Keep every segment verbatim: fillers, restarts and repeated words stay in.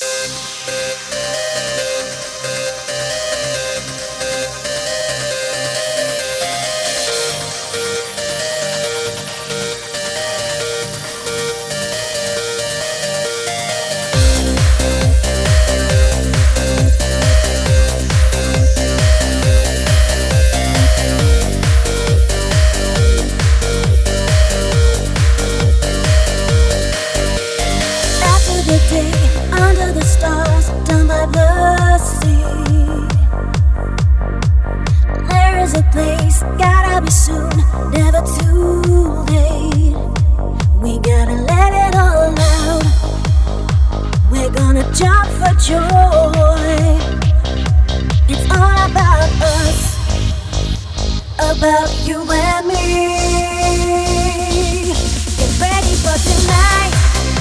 Under the stars, down by the sea, there is a place, gotta be soon, never too late. We gotta let it all out. We're gonna jump for joy. It's all about us, about you and me. Get ready for tonight.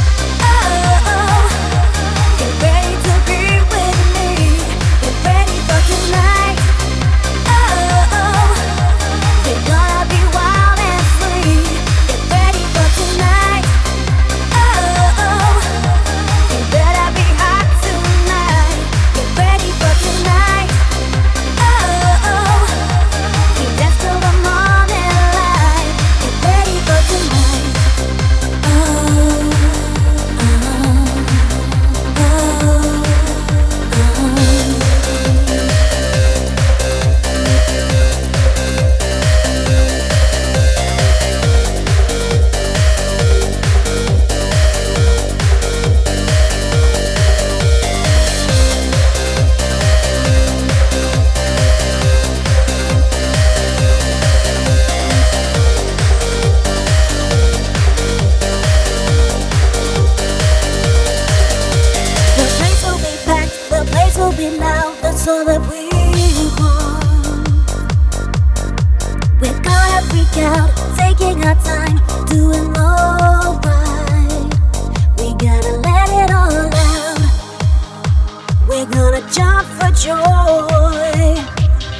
Now, that's all that we want. We're gonna freak out, taking our time, doing alright. We gotta let it all out. We're gonna jump for joy.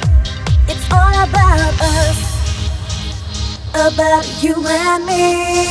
It's all about us, about you and me.